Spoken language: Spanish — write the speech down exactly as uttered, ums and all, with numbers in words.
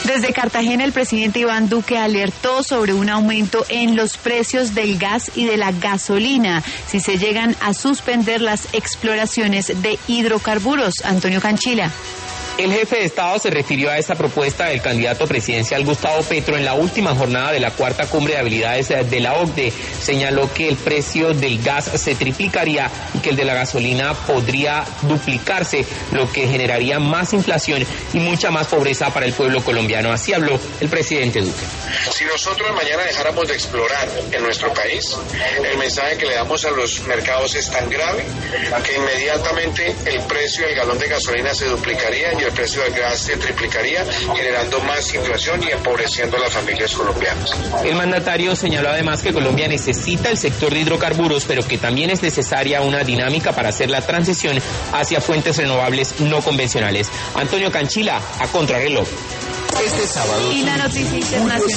Desde Cartagena, el presidente Iván Duque alertó sobre un aumento en los precios del gas y de la gasolina si se llegan a suspender las exploraciones de hidrocarburos. Antonio Canchila. El jefe de Estado se refirió a esta propuesta del candidato presidencial Gustavo Petro en la última jornada de la cuarta cumbre de habilidades de la O C D E. Señaló que el precio del gas se triplicaría y que el de la gasolina podría duplicarse, lo que generaría más inflación y mucha más pobreza para el pueblo colombiano. Así habló el presidente Duque. Si nosotros mañana dejáramos de explorar en nuestro país, el mensaje que le damos a los mercados es tan grave que inmediatamente el precio del galón de gasolina se duplicaría y el precio del gas se triplicaría, generando más inflación y empobreciendo a las familias colombianas. El mandatario señaló además que Colombia necesita el sector de hidrocarburos, pero que también es necesaria una dinámica para hacer la transición hacia fuentes renovables no convencionales. Antonio Canchila, a Contrarreloj. Este sábado. Y la noticia internacional.